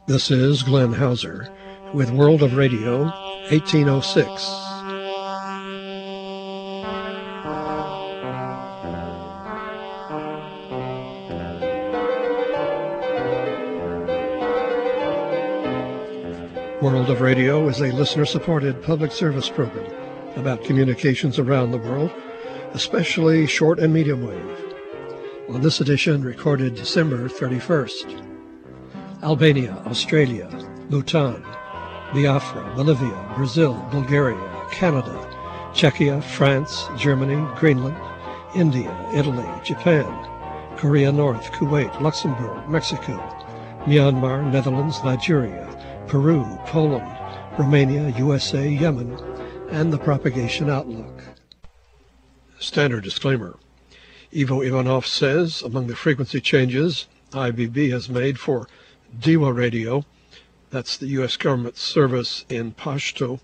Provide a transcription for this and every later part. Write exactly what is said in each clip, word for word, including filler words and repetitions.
This is Glenn Hauser with World of Radio, eighteen oh six. World of Radio is a listener-supported public service program about communications around the world, especially short and medium wave. On this edition, recorded December thirty-first. Albania, Australia, Bhutan, Biafra, Bolivia, Brazil, Bulgaria, Canada, Czechia, France, Germany, Greenland, India, Italy, Japan, Korea North, Kuwait, Luxembourg, Mexico, Myanmar, Netherlands, Nigeria, Peru, Poland, Romania, U S A, Yemen, and the propagation outlook. Standard disclaimer. Ivo Ivanov says among the frequency changes I B B has made for Dewa Radio, that's the U S government service in Pashto,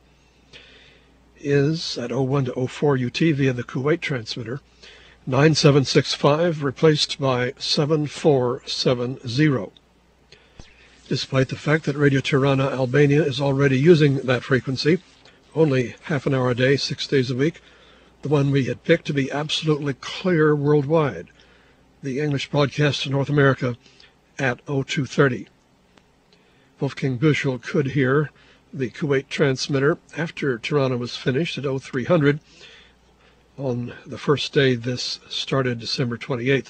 is at oh one to oh four U T via the Kuwait transmitter, nine seven six five replaced by seven four seven zero. Despite the fact that Radio Tirana Albania is already using that frequency, only half an hour a day, six days a week, the one we had picked to be absolutely clear worldwide, the English broadcast to North America at oh two thirty. Wolfgang Büchel could hear the Kuwait transmitter after Tirana was finished at oh three hundred on the first day this started, December twenty-eighth.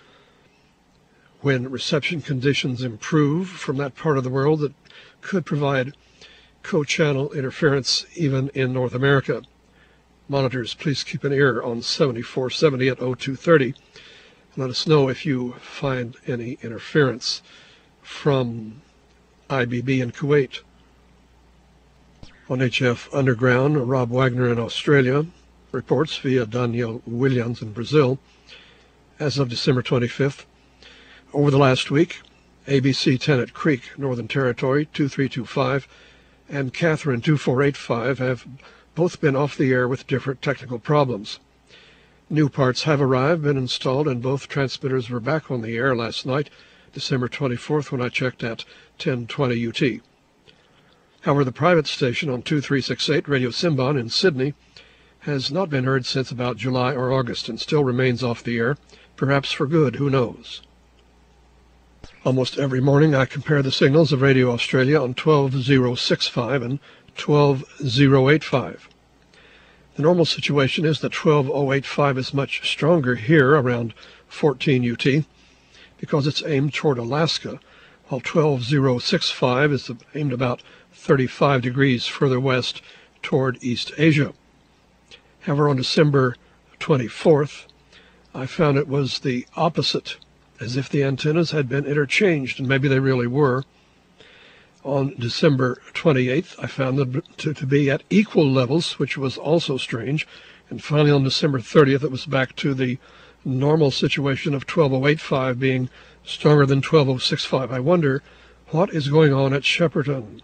When reception conditions improve from that part of the world, that could provide co-channel interference even in North America. Monitors, please keep an ear on seventy-four seventy at oh two thirty. Let us know if you find any interference from I B B in Kuwait. On H F Underground, Rob Wagner in Australia reports via Daniel Williams in Brazil, as of December twenty-fifth, over the last week, A B C Tennant Creek, Northern Territory, two three two five, and Catherine two four eight five have both been off the air with different technical problems. New parts have arrived, been installed, and both transmitters were back on the air last night, December twenty-fourth, when I checked at ten twenty U T. However, the private station on two three six eight, Radio Simban in Sydney, has not been heard since about July or August and still remains off the air, perhaps for good, who knows. Almost every morning I compare the signals of Radio Australia on twelve oh sixty-five and twelve oh eighty-five. The normal situation is that twelve oh eighty-five is much stronger here around fourteen U T because it's aimed toward Alaska, while twelve oh sixty-five is aimed about thirty-five degrees further west toward East Asia. However, on December twenty-fourth, I found it was the opposite, as if the antennas had been interchanged, and maybe they really were. On December twenty-eighth, I found them to, to be at equal levels, which was also strange. And finally, on December thirtieth, it was back to the normal situation of twelve oh eighty-five being stronger than twelve oh sixty-five. I wonder what is going on at Shepparton.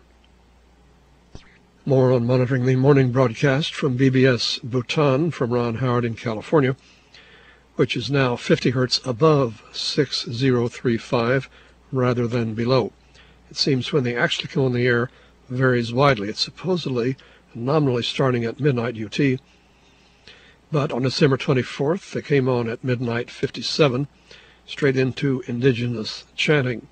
More on monitoring the morning broadcast from B B S Bhutan from Ron Howard in California, which is now fifty hertz above six oh three five rather than below. It seems when they actually come on the air varies widely. It's supposedly nominally starting at midnight U T, but on December twenty-fourth they came on at midnight fifty-seven, straight into indigenous chanting.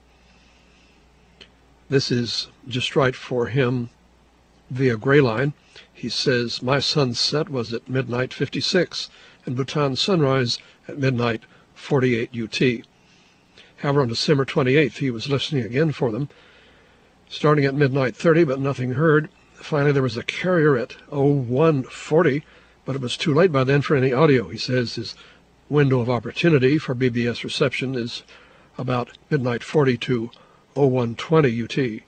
This is just right for him via Gray Line. He says, my sunset was at midnight fifty-six, and Bhutan sunrise at midnight forty-eight U T. However, on December twenty-eighth, he was listening again for them, starting at midnight thirty, but nothing heard. Finally, there was a carrier at oh one forty, but it was too late by then for any audio. He says his window of opportunity for B B S reception is about midnight forty to oh one twenty U T.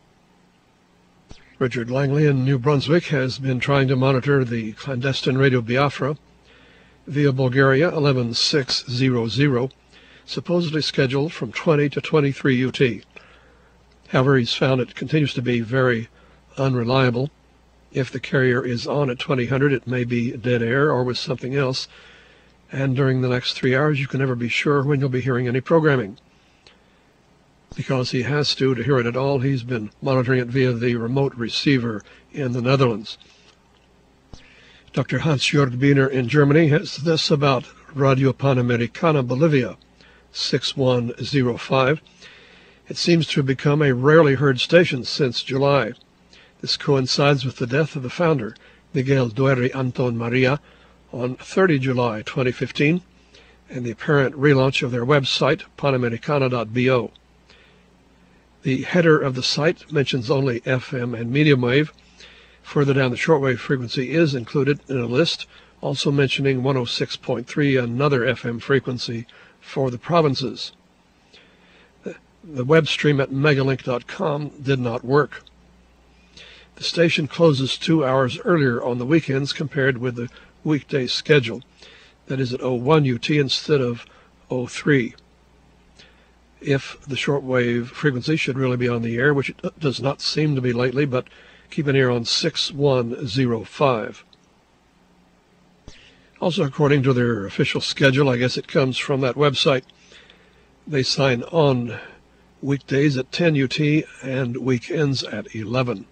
Richard Langley in New Brunswick has been trying to monitor the clandestine Radio Biafra via Bulgaria eleven six hundred, supposedly scheduled from twenty to twenty-three U T. However, he's found it continues to be very unreliable. If the carrier is on at twenty hundred, it may be dead air or with something else, and during the next three hours you can never be sure when you'll be hearing any programming. because he has to to hear it at all. He's been monitoring it via the remote receiver in the Netherlands. Doctor Hans-Jörg Biener in Germany has this about Radio Panamericana Bolivia, six one zero five. It seems to have become a rarely heard station since July. This coincides with the death of the founder, Miguel Duerri Anton Maria, on the thirtieth of July twenty fifteen, and the apparent relaunch of their website, panamericana dot b o. The header of the site mentions only F M and medium wave. Further down, the shortwave frequency is included in a list, also mentioning one oh six point three, another F M frequency for the provinces. The web stream at megalink dot com did not work. The station closes two hours earlier on the weekends compared with the weekday schedule. That is at oh one U T instead of oh three. If the shortwave frequency should really be on the air, which it does not seem to be lately, but keep an ear on six one zero five. Also, according to their official schedule, I guess it comes from that website, they sign on weekdays at ten U T and weekends at eleven.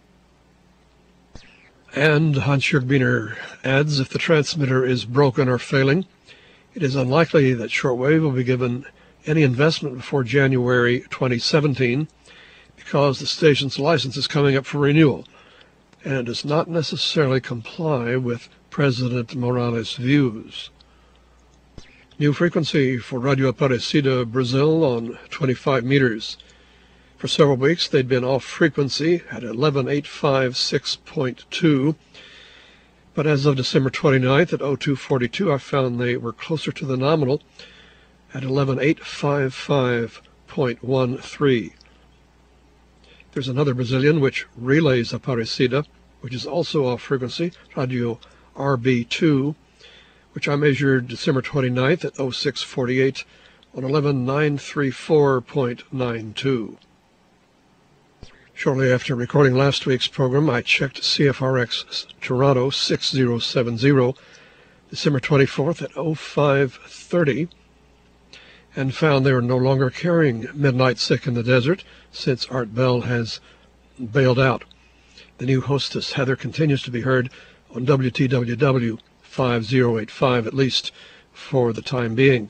And Hans-Jörg Biener adds, if the transmitter is broken or failing, it is unlikely that shortwave will be given any investment before January twenty seventeen, because the station's license is coming up for renewal, and it does not necessarily comply with President Morales' views. New frequency for Radio Aparecida, Brazil, on twenty-five meters. For several weeks, they'd been off frequency at eleven eight five six point two, but as of December twenty-ninth at oh two forty-two, I found they were closer to the nominal at eleven eight five five point one three. There's another Brazilian which relays Aparecida, which is also off frequency, Radio R B two, which I measured December twenty-ninth at oh six forty-eight on eleven nine thirty-four point nine two. Shortly after recording last week's program, I checked C F R X Toronto six oh seven oh, December twenty-fourth at oh five thirty, and found they were no longer carrying Midnight Sick in the Desert since Art Bell has bailed out. The new hostess, Heather, continues to be heard on W T W W five oh eight five, at least for the time being.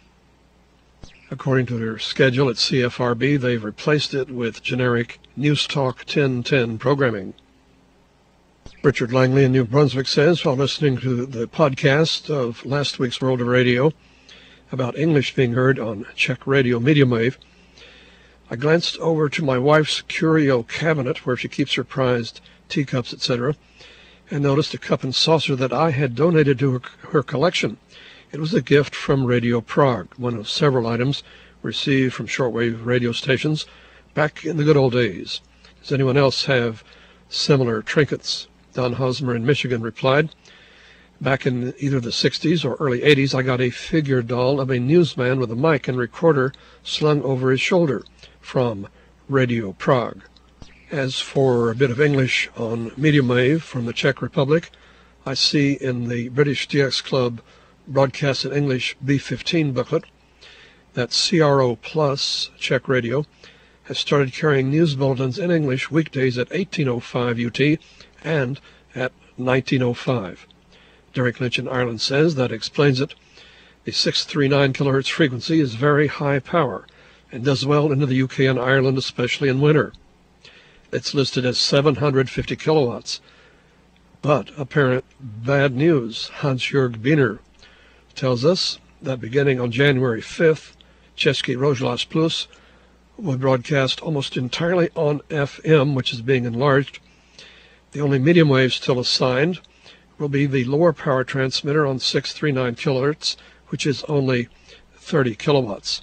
According to their schedule at C F R B, they've replaced it with generic News Talk ten ten programming. Richard Langley in New Brunswick says, while listening to the podcast of last week's World of Radio about English being heard on Czech radio medium wave, I glanced over to my wife's curio cabinet where she keeps her prized teacups, et cetera, and noticed a cup and saucer that I had donated to her, her collection. It was a gift from Radio Prague, one of several items received from shortwave radio stations back in the good old days. Does anyone else have similar trinkets? Don Hosmer in Michigan replied, back in either the sixties or early eighties, I got a figure doll of a newsman with a mic and recorder slung over his shoulder from Radio Prague. As for a bit of English on medium wave from the Czech Republic, I see in the British D X Club Broadcast in English B fifteen booklet that C R O Plus Czech Radio has started carrying news bulletins in English weekdays at eighteen oh five U T and at nineteen oh five. Derek Lynch in Ireland says that explains it. The six thirty-nine kilohertz frequency is very high power and does well into the U K and Ireland, especially in winter. It's listed as seven hundred fifty kilowatts. But apparent bad news, Hans-Jörg Biener tells us that beginning on January fifth, Český rozhlas Plus will broadcast almost entirely on F M, which is being enlarged. The only medium wave still assigned will be the lower power transmitter on six thirty-nine kilohertz, which is only thirty kilowatts.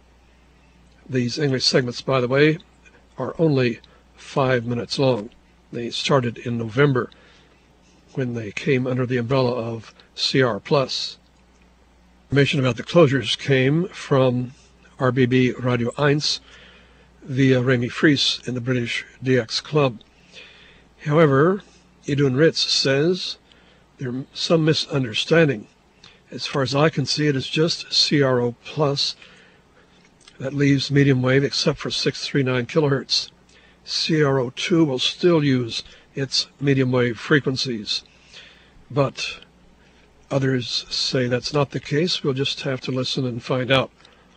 These English segments, by the way, are only five minutes long. They started in November when they came under the umbrella of C R Plus. Information about the closures came from R B B Radio one via Remy Fries in the British D X Club. However, Idun Ritz says there's some misunderstanding. As far as I can see, it is just C R O Plus That leaves medium wave except for six thirty-nine kilohertz. C R O two will still use its medium wave frequencies, but others say that's not the case. We'll just have to listen and find out.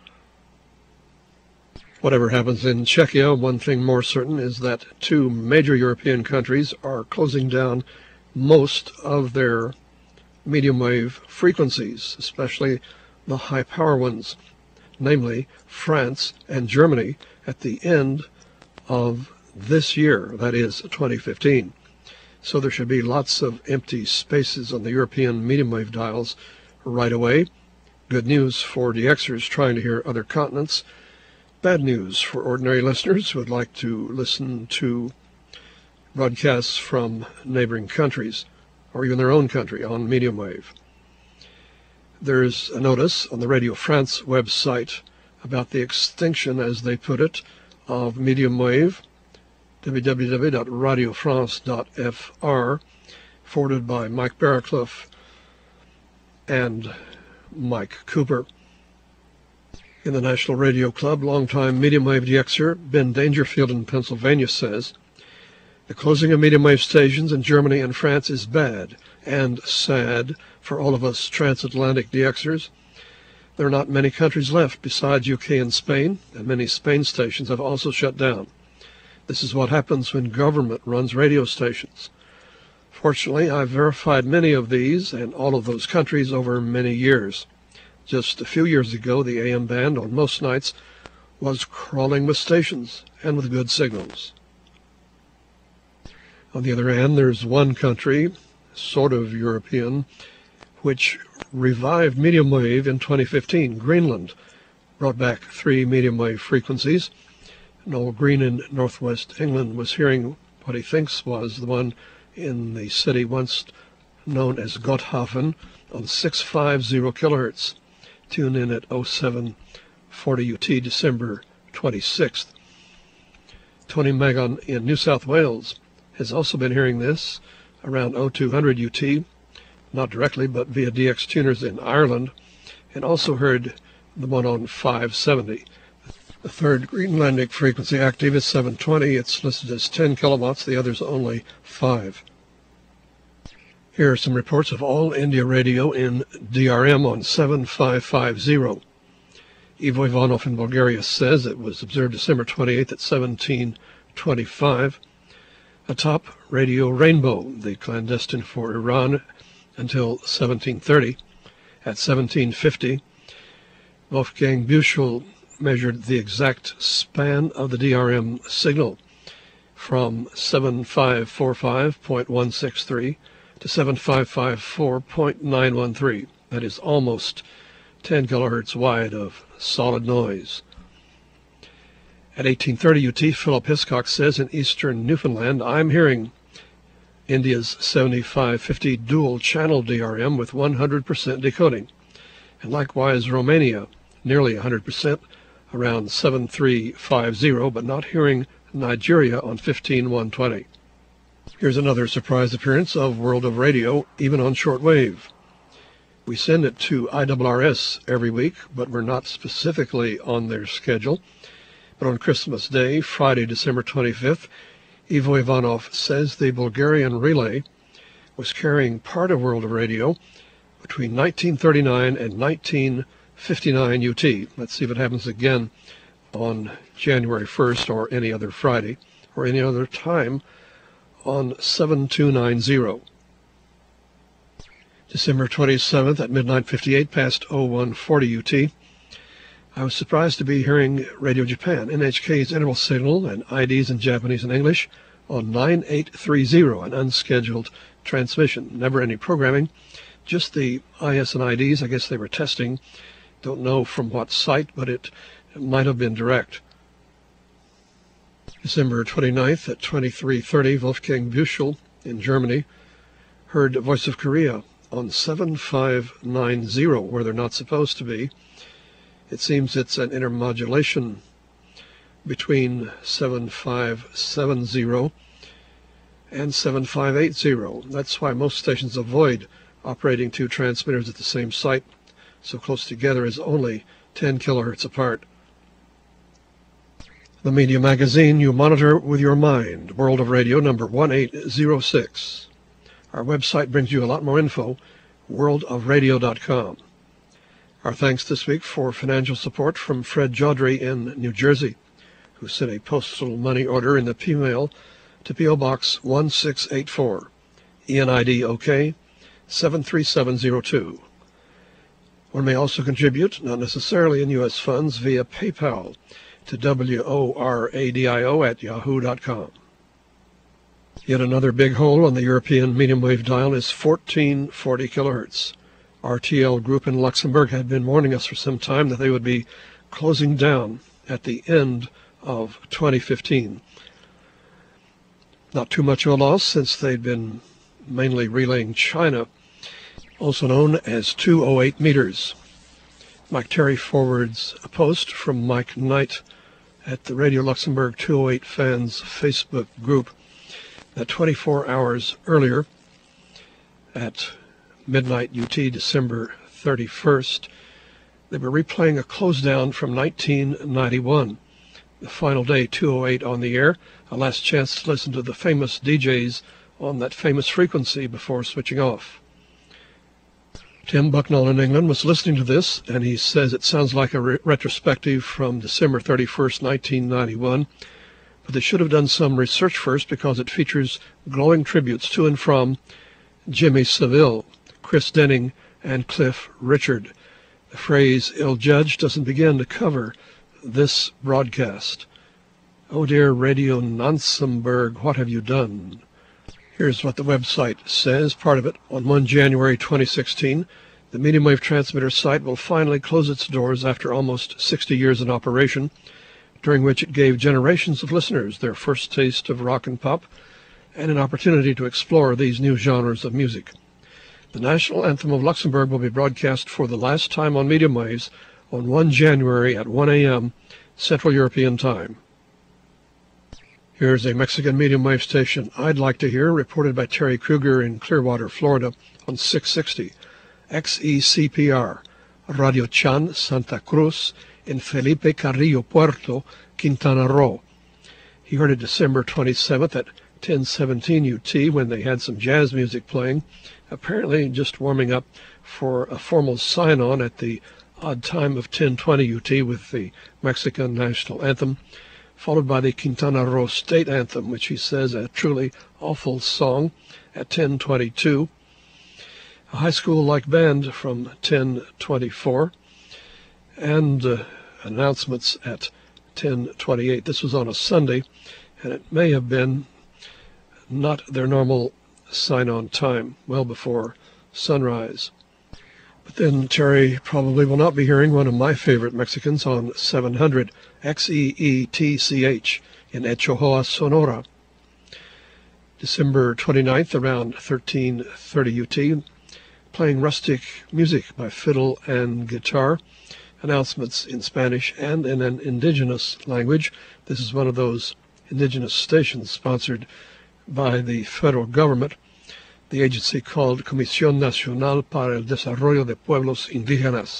Whatever happens in Czechia, one thing more certain is that two major European countries are closing down most of their medium wave frequencies, especially the high power ones, namely France and Germany, at the end of this year, that is twenty fifteen. So there should be lots of empty spaces on the European medium wave dials right away. Good news for D Xers trying to hear other continents. Bad news for ordinary listeners who would like to listen to broadcasts from neighboring countries or even their own country on medium wave. There's a notice on the Radio France website about the extinction, as they put it, of medium wave, w w w dot radio france dot f r, forwarded by Mike Barraclough and Mike Cooper. In the National Radio Club, longtime medium wave D Xer Ben Dangerfield in Pennsylvania says, the closing of medium wave stations in Germany and France is bad and sad for all of us transatlantic D Xers. There are not many countries left besides U K and Spain, and many Spain stations have also shut down. This is what happens when government runs radio stations. Fortunately, I've verified many of these and all of those countries over many years. Just a few years ago, the A M band on most nights was crawling with stations and with good signals. On the other hand, there's one country, sort of European, which revived medium wave in twenty fifteen. Greenland brought back three medium wave frequencies. Noel Green in northwest England was hearing what he thinks was the one in the city once known as Gotthafen on six fifty kilohertz. Tune in at oh seven forty U T, December twenty-sixth. Tony Magon in New South Wales has also been hearing this around oh two hundred U T, not directly but via D X tuners in Ireland, and also heard the one on five seventy. The third Greenlandic frequency active is seven twenty. It's listed as ten kilowatts, the others only five. Here are some reports of all India radio in D R M on seven five five zero. Ivo Ivanov in Bulgaria says it was observed December twenty-eighth at seventeen twenty-five. Atop Radio Rainbow, the clandestine for Iran, until seventeen thirty. At seventeen fifty, Wolfgang Büchel measured the exact span of the D R M signal from seven five four five point one six three to seven five five four point nine one three. That is almost ten kilohertz wide of solid noise. At eighteen thirty U T, Philip Hiscock says in eastern Newfoundland, I'm hearing India's seventy-five fifty dual channel D R M with one hundred percent decoding. And likewise Romania, nearly one hundred percent, around seven three five zero, but not hearing Nigeria on fifteen one twenty. Here's another surprise appearance of World of Radio, even on shortwave. We send it to I R R S every week, but we're not specifically on their schedule. But on Christmas Day, Friday, December twenty-fifth, Ivo Ivanov says the Bulgarian relay was carrying part of World of Radio between nineteen thirty-nine and nineteen fifty-nine U T. Let's see if it happens again on January first or any other Friday or any other time on seven two nine zero. December twenty-seventh at midnight fifty-eight past oh one forty U T. I was surprised to be hearing Radio Japan, N H K's interval signal and I Ds in Japanese and English on nine eight three zero, an unscheduled transmission. Never any programming, just the I S and I Ds. I guess they were testing. Don't know from what site, but it, it might have been direct. December twenty-ninth at twenty-three thirty, Wolfgang Büchel in Germany heard Voice of Korea on seven five nine zero, where they're not supposed to be. It seems it's an intermodulation between seven five seven zero and seven five eight zero. That's why most stations avoid operating two transmitters at the same site, so close together as only ten kilohertz apart. The Media Magazine you monitor with your mind, World of Radio number one eight zero six. Our website brings you a lot more info, world of radio dot com. Our thanks this week for financial support from Fred Jodry in New Jersey, who sent a postal money order in the P-mail to P O. Box one six eight four, E N I D OK, seven three seven zero two. One may also contribute, not necessarily in U S funds, via PayPal to W O R A D I O at yahoo dot com. Yet another big hole on the European medium wave dial is fourteen forty kilohertz. R T L Group in Luxembourg had been warning us for some time that they would be closing down at the end of twenty fifteen. Not too much of a loss, since they'd been mainly relaying China, also known as two oh eight meters. Mike Terry forwards a post from Mike Knight at the Radio Luxembourg two oh eight fans Facebook group that twenty-four hours earlier, at midnight U T, December thirty-first, they were replaying a close down from nineteen ninety-one. The final day, two oh eight on the air, a last chance to listen to the famous D Js on that famous frequency before switching off. Tim Bucknell in England was listening to this, and he says it sounds like a re- retrospective from December thirty-first, nineteen ninety-one, but they should have done some research first because it features glowing tributes to and from Jimmy Savile, Chris Denning, and Cliff Richard. The phrase ill-judged doesn't begin to cover this broadcast. Oh dear Radio Nansenberg, what have you done? Here's what the website says, part of it. On the first of January twenty sixteen, the medium wave transmitter site will finally close its doors after almost sixty years in operation, during which it gave generations of listeners their first taste of rock and pop and an opportunity to explore these new genres of music. The national anthem of Luxembourg will be broadcast for the last time on medium waves on the first of January at one a.m. Central European Time. Here's a Mexican medium wave station I'd like to hear, reported by Terry Kruger in Clearwater, Florida, on six sixty, X E C P R, Radio Chan, Santa Cruz, in Felipe Carrillo Puerto, Quintana Roo. He heard it December twenty-seventh at ten seventeen U T when they had some jazz music playing, apparently just warming up for a formal sign-on at the odd time of ten twenty U T with the Mexican national anthem, followed by the Quintana Roo state anthem, which he says a truly awful song, at ten twenty-two. A high school-like band from ten twenty-four, and uh, announcements at ten twenty-eight. This was on a Sunday, and it may have been not their normal sign-on time, well before sunrise. But then Terry probably will not be hearing one of my favorite Mexicans on seven hundred, X E E T C H, in Echojoa, Sonora. December twenty-ninth, around thirteen thirty U T, playing rustic music by fiddle and guitar, announcements in Spanish and in an indigenous language. This is one of those indigenous stations sponsored by the federal government, the agency called Comisión Nacional para el Desarrollo de Pueblos Indígenas.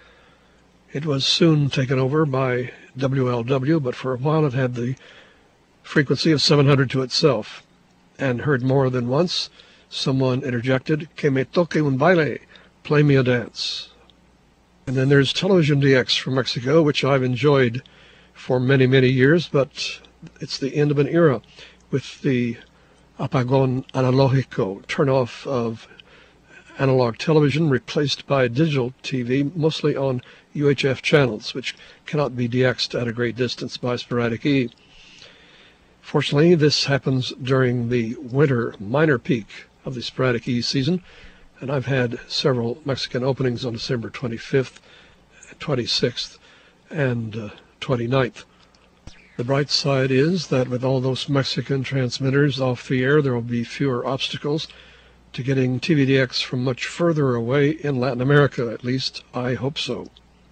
It was soon taken over by W L W, but for a while it had the frequency of seven hundred to itself. And heard more than once, someone interjected, "Que me toque un baile, play me a dance." And then there's Television D X from Mexico, which I've enjoyed for many, many years, but it's the end of an era with the apagón analógico, turn-off of analog television replaced by digital T V, mostly on U H F channels, which cannot be D X'd at a great distance by sporadic E. Fortunately, this happens during the winter minor peak of the sporadic E season, and I've had several Mexican openings on December twenty-fifth, twenty-sixth, and uh, twenty-ninth. The bright side is that with all those Mexican transmitters off the air, there will be fewer obstacles to getting T V D X from much further away in Latin America, at least I hope so.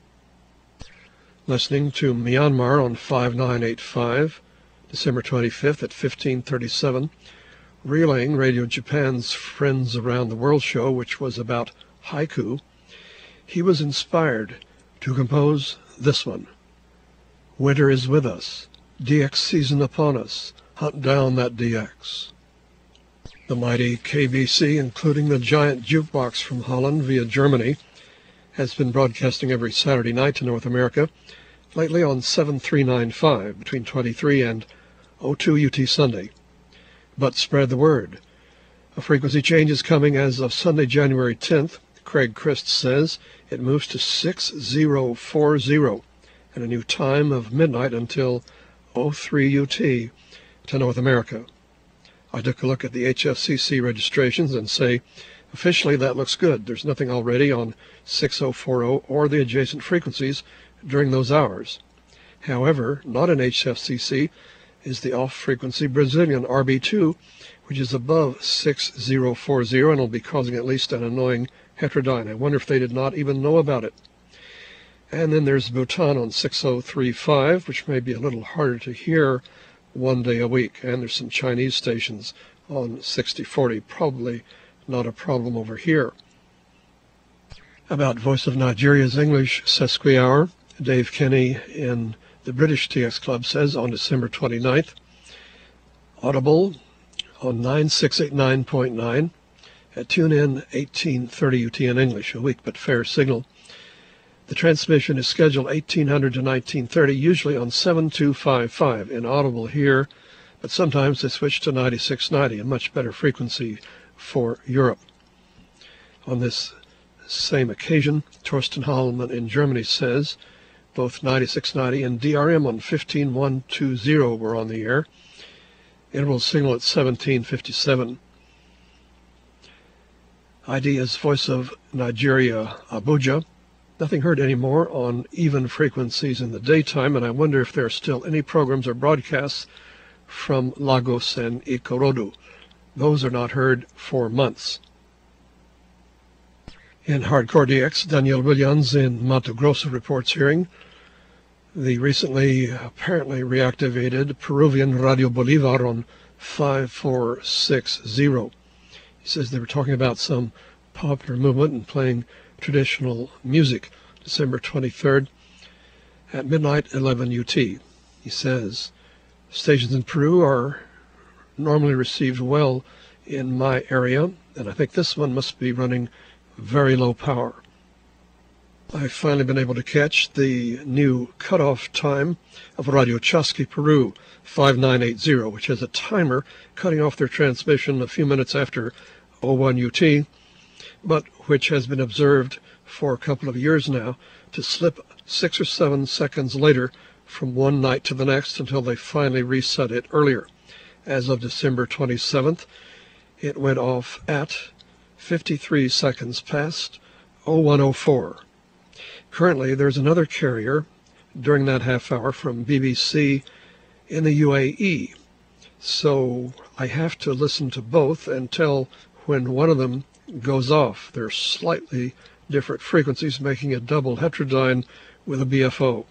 Listening to Myanmar on five nine eight five, December twenty-fifth at fifteen thirty-seven, relaying Radio Japan's Friends Around the World show, which was about haiku, he was inspired to compose this one, Winter is With Us, D X season upon us. Hunt down that D X. The mighty K B C, including the giant jukebox from Holland via Germany, has been broadcasting every Saturday night to North America, lately on seven three nine five between twenty-three and oh two U T Sunday. But spread the word. A frequency change is coming as of Sunday, January tenth. Craig Christ says it moves to six zero four zero and a new time of midnight until oh three U T to North America. I took a look at the H F C C registrations and say, officially that looks good. There's nothing already on six oh four oh or the adjacent frequencies during those hours. However, not in H F C C is the off-frequency Brazilian R B two, which is above six zero four zero and will be causing at least an annoying heterodyne. I wonder if they did not even know about it. And then there's Bhutan on six oh three five, which may be a little harder to hear one day a week. And there's some Chinese stations on sixty forty, probably not a problem over here. About Voice of Nigeria's English Sesqui Hour, Dave Kenny in the British T X Club says on December twenty-ninth, Audible on nine six eight nine point nine, at TuneIn eighteen thirty U T in English, a weak but fair signal. The transmission is scheduled eighteen hundred to nineteen thirty, usually on seven two five five, inaudible here, but sometimes they switch to ninety-six ninety, a much better frequency for Europe. On this same occasion, Torsten Hallman in Germany says both ninety-six ninety and D R M on fifteen one twenty were on the air. Interval signal at seventeen fifty-seven. Idea's Voice of Nigeria, Abuja. Nothing heard anymore on even frequencies in the daytime, and I wonder if there are still any programs or broadcasts from Lagos and Ikorodu. Those are not heard for months. In Hardcore D X, Daniel Williams in Mato Grosso reports hearing the recently apparently reactivated Peruvian Radio Bolivar on five four six zero. He says they were talking about some popular movement and playing traditional music. December twenty-third at midnight, eleven U T. He says stations in Peru are normally received well in my area, and I think this one must be running very low power. I've finally been able to catch the new cutoff time of Radio Chasqui Peru five nine eight zero, which has a timer cutting off their transmission a few minutes after oh one U T, but which has been observed for a couple of years now to slip six or seven seconds later from one night to the next until they finally reset it earlier. As of December twenty-seventh, it went off at fifty-three seconds past oh one oh four. Currently, there's another carrier during that half hour from B B C in the U A E, so I have to listen to both and tell when one of them goes off. They're slightly different frequencies, making a double heterodyne with a B F O.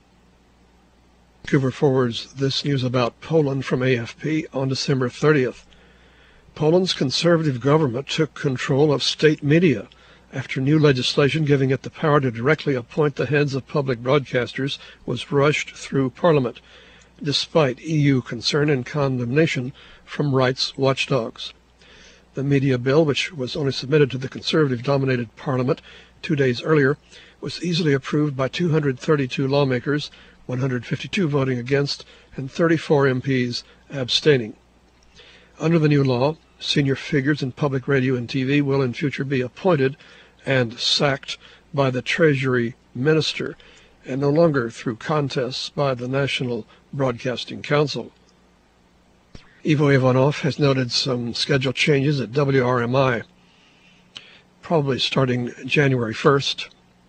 Cooper forwards this news about Poland from A F P on December thirtieth. Poland's conservative government took control of state media after new legislation giving it the power to directly appoint the heads of public broadcasters was rushed through Parliament, despite E U concern and condemnation from rights watchdogs. The media bill, which was only submitted to the conservative-dominated Parliament two days earlier, was easily approved by two hundred thirty-two lawmakers, one hundred fifty-two voting against, and thirty-four M Ps abstaining. Under the new law, senior figures in public radio and T V will in future be appointed and sacked by the Treasury Minister, and no longer through contests by the National Broadcasting Council. Ivo Ivanov has noted some schedule changes at W R M I, probably starting January first.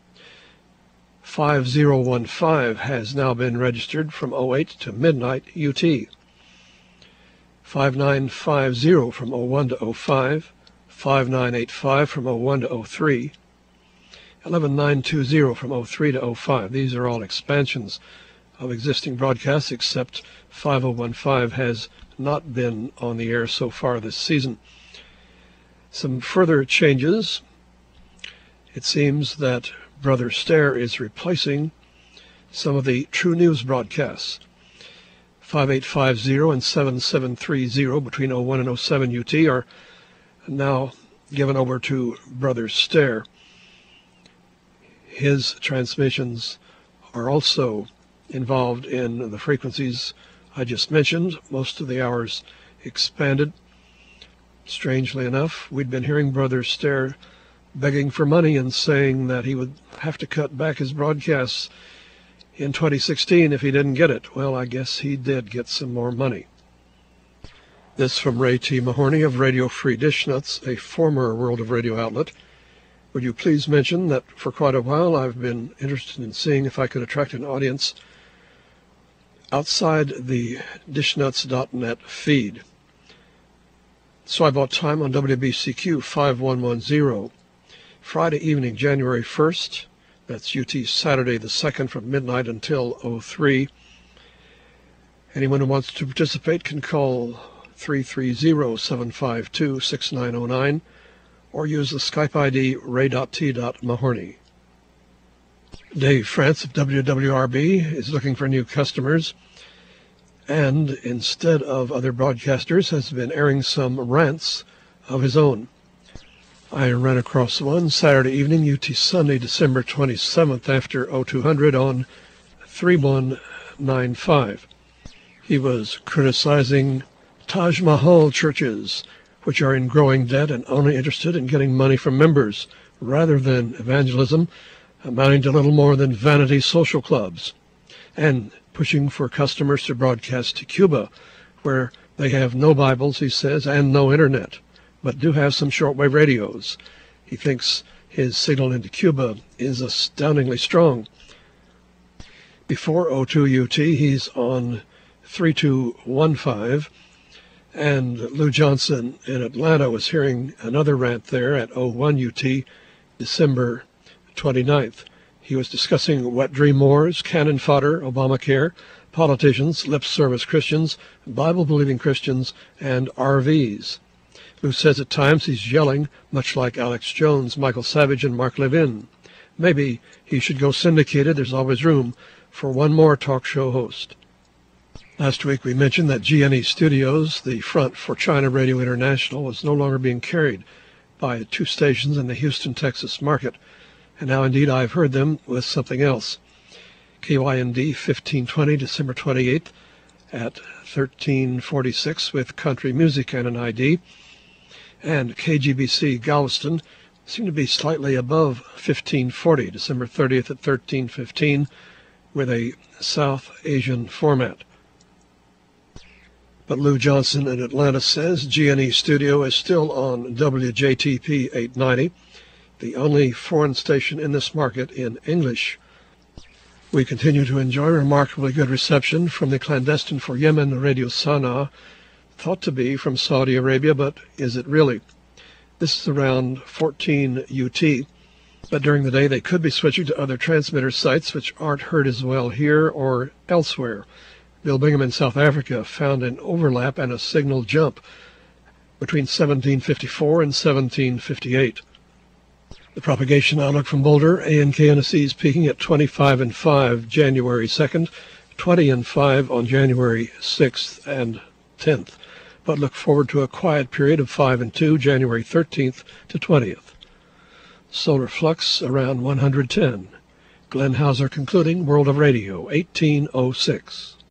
five zero one five has now been registered from oh eight to midnight U T. five nine five zero from oh one to oh five, five nine eight five from oh one to oh three, eleven nine two zero from oh three to oh five. These are all expansions of existing broadcasts, except five oh one five has not been on the air so far this season. Some further changes. It seems that Brother Stare is replacing some of the True News broadcasts. five eight five zero and seven seven three zero between oh one and oh seven U T are now given over to Brother Stair. His transmissions are also involved in the frequencies I just mentioned, most of the hours expanded. Strangely enough, we'd been hearing Brother Stair begging for money and saying that he would have to cut back his broadcasts in twenty sixteen if he didn't get it. Well, I guess he did get some more money. This from Ray T. Mahorny of Radio Free Dish Nuts, a former World of Radio outlet. Would you please mention that for quite a while I've been interested in seeing if I could attract an audience outside the dish nuts dot net feed. So I bought time on W B C Q five one one zero, Friday evening, January first. That's U T Saturday the second from midnight until oh three. Anyone who wants to participate can call three three zero, seven five two, six nine oh nine or use the Skype I D ray dot t dot mahorny. Dave France of W W R B is looking for new customers, and instead of other broadcasters has been airing some rants of his own. I ran across one Saturday evening, U T Sunday, December twenty-seventh, after oh two hundred on three one nine five. He was criticizing Taj Mahal churches, which are in growing debt and only interested in getting money from members, rather than evangelism, amounting to little more than vanity social clubs, and pushing for customers to broadcast to Cuba, where they have no Bibles, he says, and no internet, but do have some shortwave radios. He thinks his signal into Cuba is astoundingly strong. Before oh two U T, he's on three two one five, and Lou Johnson in Atlanta was hearing another rant there at oh one U T, December twenty-ninth. He was discussing wet dream wars, cannon fodder, Obamacare, politicians, lip service Christians, Bible-believing Christians, and R Vs. Lou says at times he's yelling, much like Alex Jones, Michael Savage, and Mark Levin. Maybe he should go syndicated. There's always room for one more talk show host. Last week we mentioned that G N E Studios, the front for China Radio International, was no longer being carried by two stations in the Houston, Texas market, and now indeed I've heard them with something else. K Y N D fifteen twenty, December twenty-eighth at thirteen forty-six with country music and an I D, and K G B C Galveston seem to be slightly above fifteen forty, December thirtieth at thirteen fifteen with a South Asian format. But Lou Johnson in Atlanta says G N E Studio is still on W J T P eight ninety, the only foreign station in this market in English. We continue to enjoy remarkably good reception from the clandestine for Yemen Radio Sana, thought to be from Saudi Arabia, but is it really? This is around fourteen U T, but during the day they could be switching to other transmitter sites which aren't heard as well here or elsewhere. Bill Bingham in South Africa found an overlap and a signal jump between seventeen fifty-four and seventeen fifty-eight. The propagation outlook from Boulder, A N K N S E is peaking at twenty-five and five January second, twenty and five on January sixth and tenth, but look forward to a quiet period of five and two January thirteenth to twentieth. Solar flux around one hundred ten. Glenn Hauser concluding World of Radio, eighteen oh six.